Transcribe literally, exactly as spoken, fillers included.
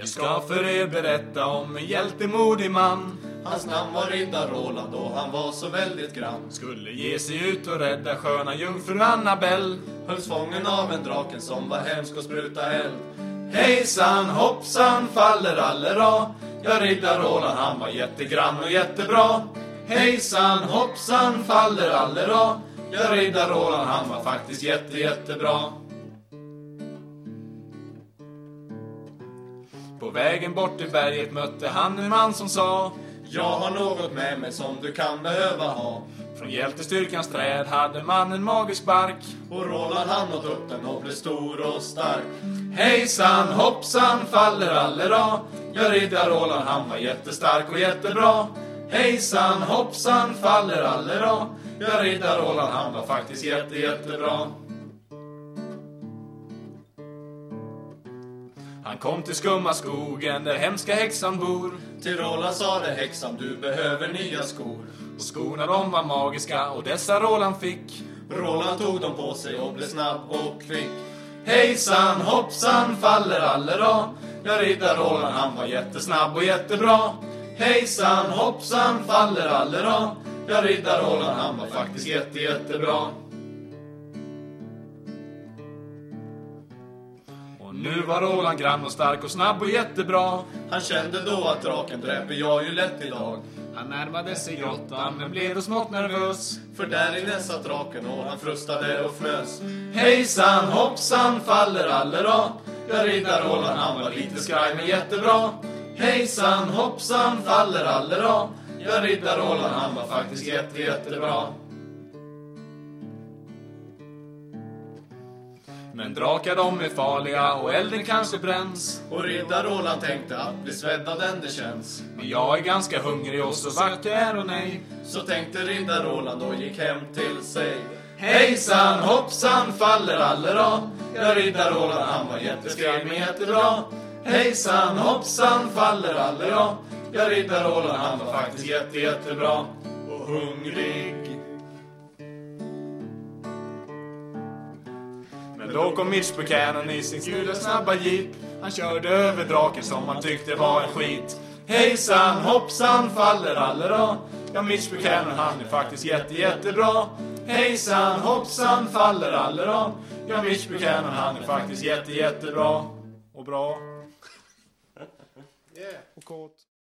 Vi ska för er berätta om en hjältemodig man. Hans namn var Riddar Roland och han var så väldigt grann. Skulle ge sig ut och rädda sköna jungfrun Annabelle. Hölls fången av en draken som var hemsk och spruta eld. Hejsan hoppsan faller allera. Ja, Riddar Roland han var jättegrann och jättebra. Hejsan hoppsan faller allera. Ja, Riddar Roland han var faktiskt jätte jättebra. På vägen bort till berget mötte han en man som sa: jag har något med mig som du kan behöva ha. Från hjältestyrkans träd hade man en magisk bark. Och Roland han åt upp den och blev stor och stark. Hejsan hoppsan faller allera. Ja, Riddar Roland han var jättestark och jättebra. Hejsan hoppsan faller allera. Ja, Riddar Roland han var faktiskt jätte jättebra. Han kom till skumma skogen där hemska häxan bor. Till Roland sa det häxan, du behöver nya skor. Och skorna de var magiska och dessa Roland fick. Roland tog dem på sig och blev snabb och kvick. Hejsan hoppsan faller allera. Ja, Riddar Roland han var jättesnabb och jättebra. Hejsan hoppsan faller allera. Ja, Riddar Roland han var faktiskt jätte jättebra. Och nu var Roland grann och stark och snabb och jättebra. Han kände då att draken dräper jag ju lätt idag. Han närmade sig grottan men blev då smått nervös. För där inne satt draken och han frustade och frös. Hejsan hoppsan faller allera. Ja, Riddar Roland han var lite skraj men jättebra. Hejsan hoppsan faller allera. Ja, Riddar Roland han var faktiskt jätte jättebra. Men drakar de är farliga och elden kanske bränns. Och Riddar Roland tänkte att bli sveddad den det känns. Men jag är ganska hungrig och så vacker är och nej. Så tänkte Riddar Roland och gick hem till sig. Hejsan hoppsan faller allera. Ja, Riddar Roland han var jätteskraj men jättebra. Hejsan hoppsan faller allera. Ja, Riddar Roland han var faktiskt jätte jättebra. Och hungrig. Men då kom Mitch Buchanan i sin gula snabba jeep. Han körde över draken som han tyckte var en skit. Hejsan hoppsan faller allera. Ja, Mitch Buchanan han är faktiskt jätte jättebra. Hejsan hoppsan faller allera. Ja, Mitch Buchanan han är faktiskt jätte jättebra. Och bra. Yeah. Och kort.